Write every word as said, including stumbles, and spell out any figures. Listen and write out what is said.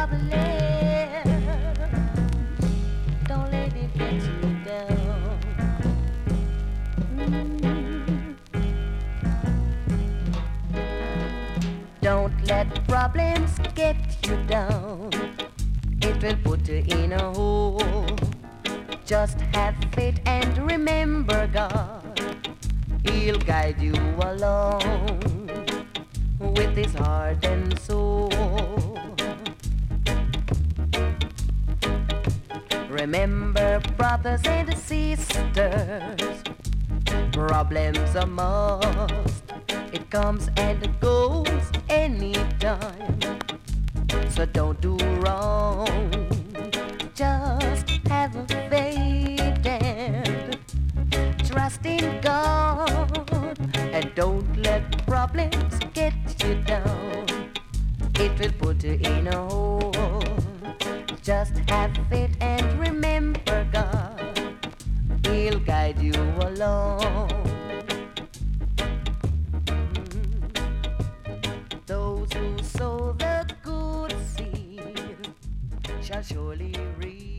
problems. Don't let it get you down. Mm. Don't let problems get you down. It will put you in a hole. Just have faith and remember God. He'll guide you along with his heart and soul. Remember, brothers and sisters, problems are must. It comes and goes anytime. So don't do wrong. Just have faith and trust in God. And don't let problems get you down. It will put you in a hole. Just have faith and remember God. He'll guide you along. Those who sow the good seed shall surely reap